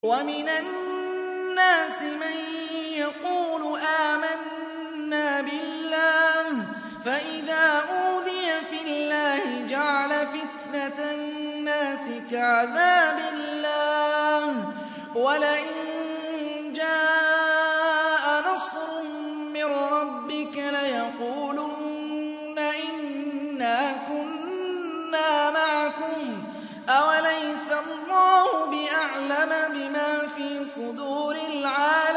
وَمِنَ النَّاسِ مَن يَقُولُ آمَنَّا بِاللَّهِ فَإِذَا أُوذِيَ فِي اللَّهِ جَعَلَ فِتْنَةَ النَّاسِ كَعَذَابِ اللَّهِ ۚ وَلَئِن جَاءَ نَصْرٌ مِّن رَّبِّكَ لَيَقُولُنَّ إِنَّا كُنَّا مَعَكُمْ ۚ أَوَلَيْسَ اللَّهُ بِأَعْلَمَ بِمَا فِي صُدُورِ الْعَالَمِينَ